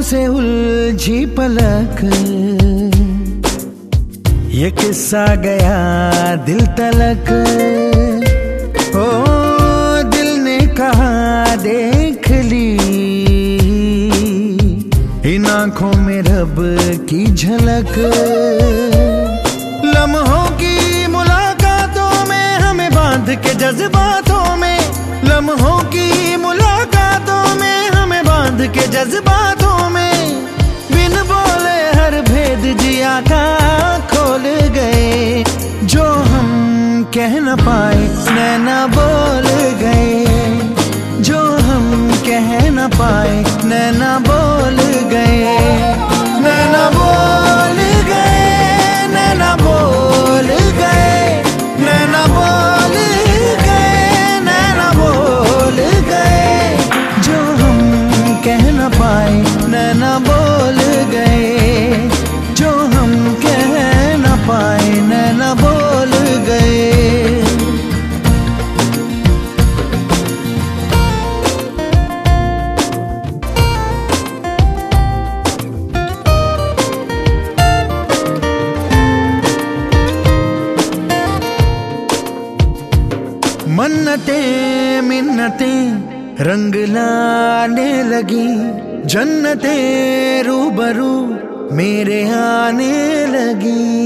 से उलझी पलक, ये किस्सा गया दिल तलक। ओ दिल ने कहा देख ली, इन आंखों में रब की झलक। लम्हों की मुलाकातों में हमें बांध के जज्बातों में, लम्हों की मुलाकातों में हमें बांध के जज्बातों में, बिन बोले हर भेद जिया का खोल गए। जो हम कह न पाए नैना बोल गए, जो हम कह न पाए नैना बोल गए। नैना बोल गए, नैना बोल गए, नैना बोल गए, नैना बोल गए। जो हम कह न पाए नैना बोल गए, जो हम कह न पाए नैना बोल गए। मन्नतें मिन्नतें रंग लाने लगी, जन्नतें रूबरू मेरे आने लगी।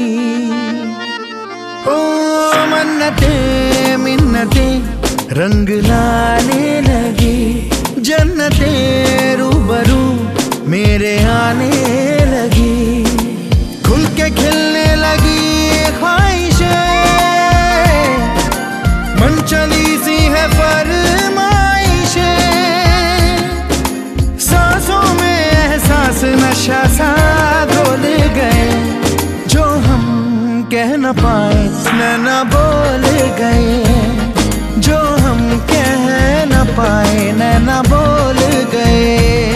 ओ मन्नतें मिन्नतें रंग लाने लगी, जन्नतें रूबरू मेरे आने लगी। खुल के खिलने लगी ख्वाहिशें, मन चली सी है फरमाइशें, सांसों में एहसास नशा सा घोल गए। जो हम कह न पाए नैना बोल गए, जो हम कह न पाए नैना बोल गए।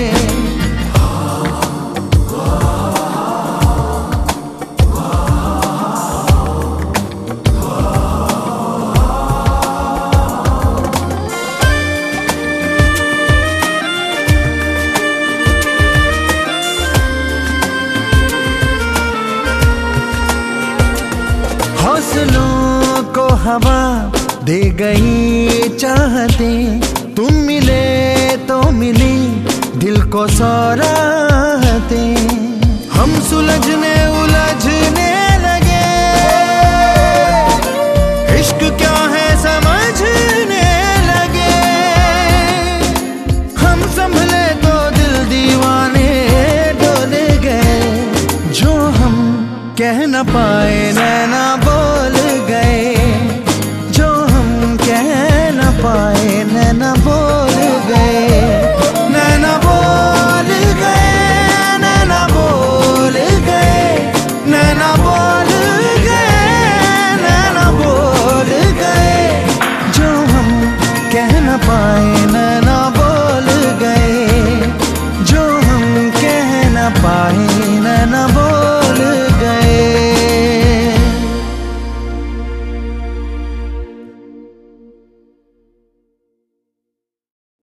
हौसलों को हवा दे गई चाहते, तुम मिले तो मिली दिल को सौराहते। हम सुलझने उलझने